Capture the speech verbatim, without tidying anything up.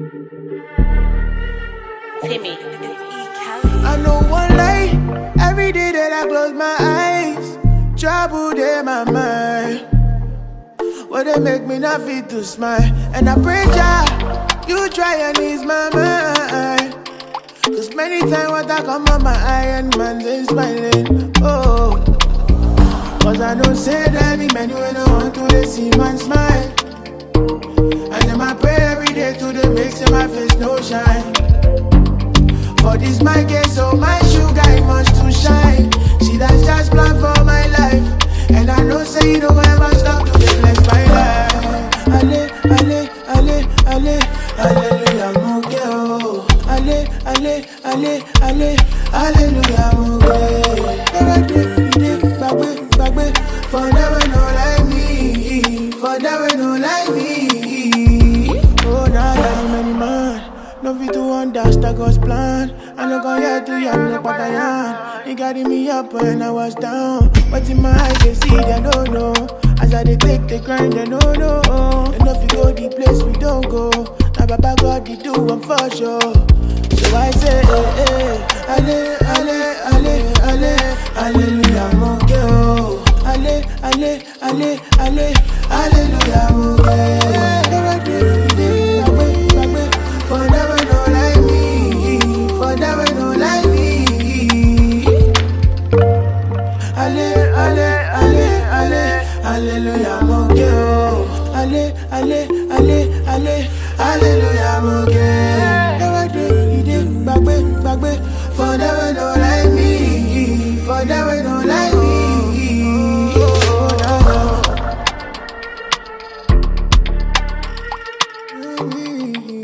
Timmy, it's E. Kelly. I know one lie, every day that I close my eyes, trouble in my mind. What they make me not feel to smile. And I pray Jah, you try and ease my mind. Cause many times what I come on my eye and man they smiling. Oh, cause I don't say that me many when I want to they see man smile. And then I pray every day to the makes in my face no shine. For this my case, so my sugar it must to shine. See that's just plan for my life. And I know say you don't ever stop to the bless my life. Ale, ale, ale, ale, hallelujah, mon Dieu. Ale, ale, ale, ale, hallelujah, mon Dieu. Bagwe, bagwe, for never know like me, for never know like me. Oh, now nah, many man. No fit to understand God's plan. I no go here to you, look what I am. He carried me up when I was down. But in my eyes they see, they don't know. As I they take the grind, they don't know. And if you go the place we don't go, now Baba God they do one for sure. So I say, eh, eh, ale, ale, ale, ale, hallelujah, mon Dieu. Ale, ale, ale, ale, hallelujah, mon Dieu. For never know like me, for never know like me. Ale, ale, ale, ale, hallelujah, mon Dieu. Ale, ale, ale, ale, hallelujah, mon Dieu. Never do, he did, bagwe, bagwe. For never know like me, for never know like me. Oh, no, no.